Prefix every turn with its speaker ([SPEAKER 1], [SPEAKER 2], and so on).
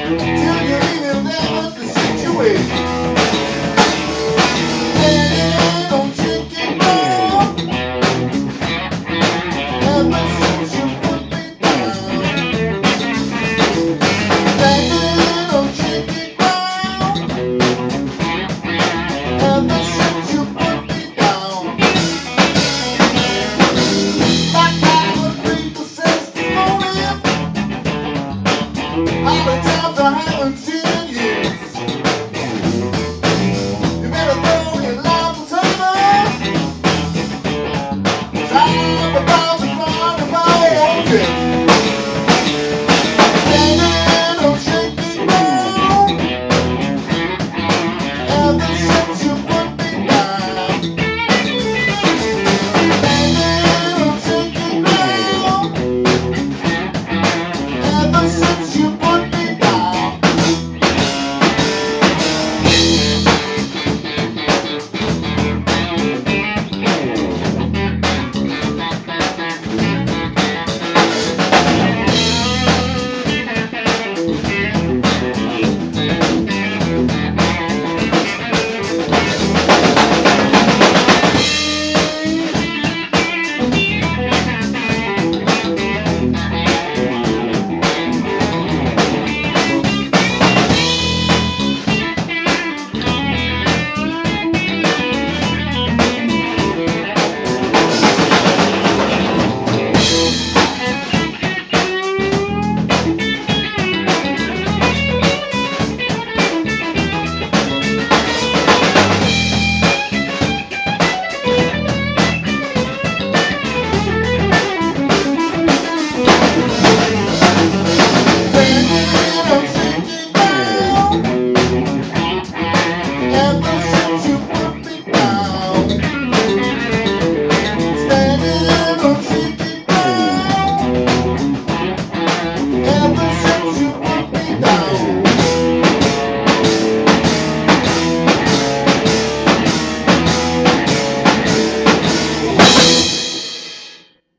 [SPEAKER 1] Till you leave him, that was the situation. Hey, don't shake it now. Ever since you put me down. Hey, don't shake it now. Ever since you put me down. Like I was read the testimony. All the times I haven't seen